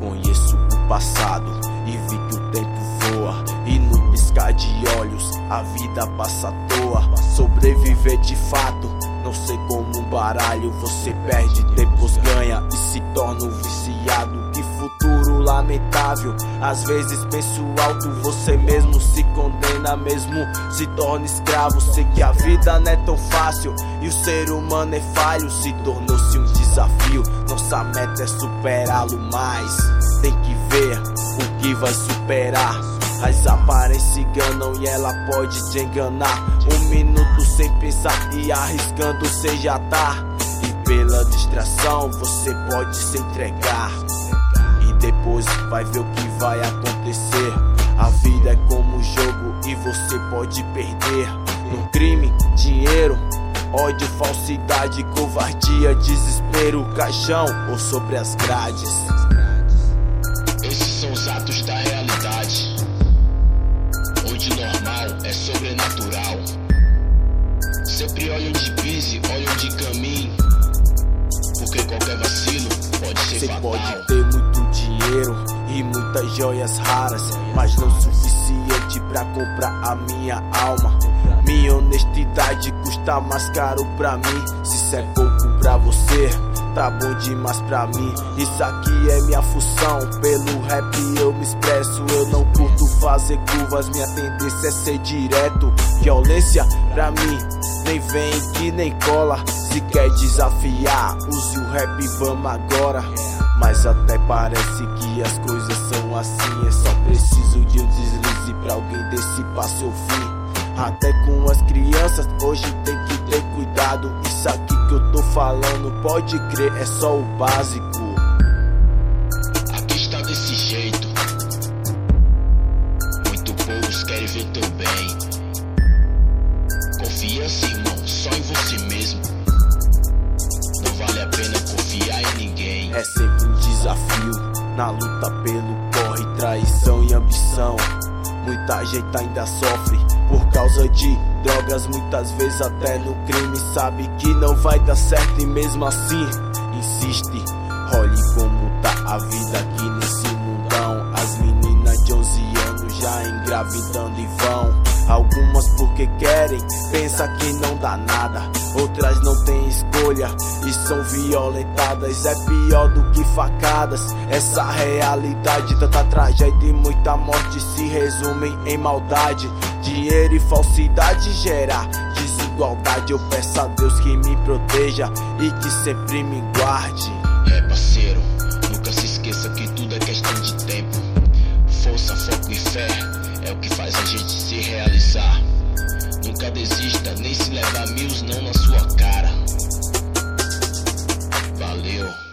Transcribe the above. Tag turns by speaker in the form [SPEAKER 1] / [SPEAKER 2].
[SPEAKER 1] Conheço o passado e vi que o tempo voa, e no piscar de olhos a vida passa à toa. Sobreviver de fato, não sei como um baralho. Você perde, depois ganha e se torna um viciado. Que futuro lamentável, às vezes penso alto. Você mesmo se condena, mesmo se torna escravo. Sei que a vida não é tão fácil e o ser humano é falho. Se tornou-se um desafio, nossa meta é superá-lo, mas tem que ver o que vai superar. As aparências enganam e ela pode te enganar. Um minuto sem pensar e arriscando cê já tá. E pela distração você pode se entregar, e depois vai ver o que vai acontecer. A vida é como um jogo e você pode perder. No crime, dinheiro, ódio, falsidade, covardia, desespero, caixão ou sobre as grades.
[SPEAKER 2] Esses são os atos da realidade, onde normal é sobrenatural. Sempre olha onde pise, olha onde caminhe, porque qualquer vacilo pode ser
[SPEAKER 1] Cê
[SPEAKER 2] fatal.
[SPEAKER 1] pode ter muito dinheiro e muitas joias raras, mas não o suficiente pra comprar a minha alma. Minha honestidade custa mais caro pra mim. Se isso é pouco pra você, tá bom demais pra mim. Isso aqui é minha função, pelo rap eu me expresso. Eu não curto fazer curvas, minha tendência é ser direto. Violência pra mim nem vem que nem cola. Se quer desafiar, use o rap, vamos agora. Mas até parece que as coisas são assim. É só preciso de um deslize pra alguém dissipar seu fim. Até com as crianças hoje tem que ter cuidado. Isso aqui que eu tô falando, pode crer, é só o básico.
[SPEAKER 2] Aqui está desse jeito, muito poucos querem ver teu bem. Confiança, irmão, só em você mesmo. Não vale a pena confiar em ninguém.
[SPEAKER 1] É sempre um desafio na luta pelo corre, traição e ambição. Muita gente ainda sofre por causa de drogas, muitas vezes até no crime. Sabe que não vai dar certo e mesmo assim insiste. Olhe como tá a vida aqui nesse mundão. As meninas de 11 anos já engravidando e vão. Algumas porque querem, pensa que não dá nada. Outras não têm escolha e são violentadas. É pior do que facadas, essa realidade. Tanta tragédia e muita morte se resumem em maldade. Dinheiro e falsidade gera desigualdade. Eu peço a Deus que me proteja e que sempre me guarde.
[SPEAKER 2] É, parceiro, nunca se esqueça que tudo é questão de tempo. Força, foco e fé é o que faz a gente se realizar. Nunca desista, nem se levar mil não na sua cara. Valeu.